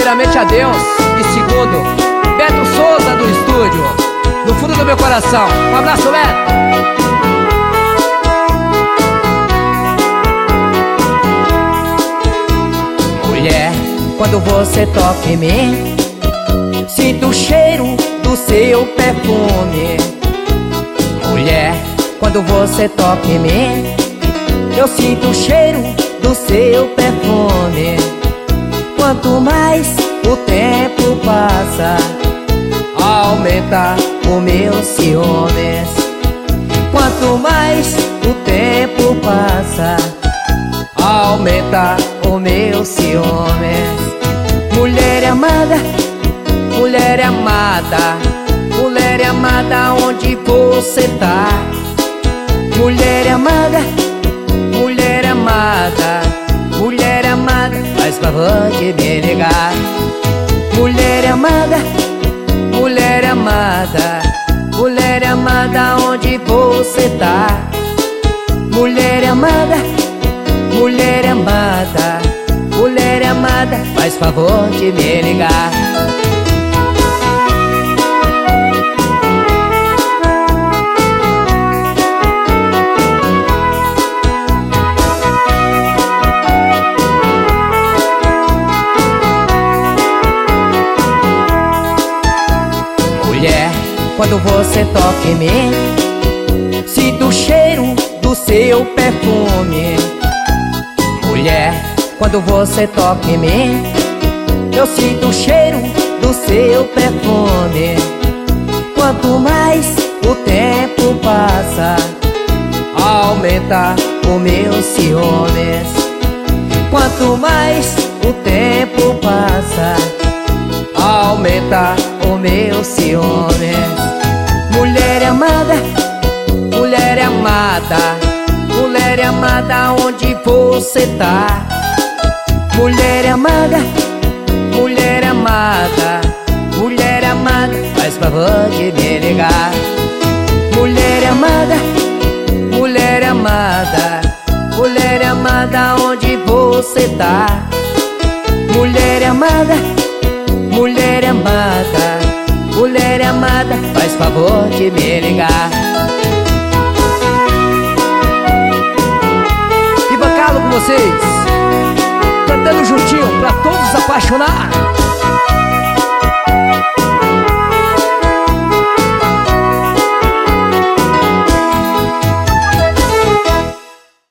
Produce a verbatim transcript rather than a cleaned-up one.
primeiramente a Deus e segundo, Beto Souza do estúdio, no fundo do meu coração. Um abraço, Beto. Mulher, quando você toca em mim, sinto o cheiro do seu perfume. Mulher, quando você toca em mim, eu sinto o cheiro do seu perfume. Quanto mais o tempo passa, aumenta o meu ciúmes. Quanto mais o tempo passa, aumenta o meu ciúmes. Mulher amada, mulher amada, mulher amada, onde você tá? Mulher amada, mulher amada, mulher amada, faz favor de me ligar. Mulher amada, mulher amada, mulher amada, onde você tá? Mulher amada, mulher amada, mulher amada, faz favor de me ligar. Mulher, quando você toca em mim, sinto o cheiro do seu perfume. Mulher, quando você toca em mim, eu sinto o cheiro do seu perfume. Quanto mais o tempo passa, aumenta o meu ciúmes. Quanto mais o tempo passa, aumenta o meu ciúmes. Mulher amada, mulher amada, mulher amada, onde você tá? Mulher amada, mulher amada, mulher amada, faz favor de me ligar. Mulher amada, mulher amada, mulher amada, onde você tá? Mulher amada, mulher amada, mulher amada, faz favor de me ligar. Com vocês, cantando juntinho pra todos apaixonar.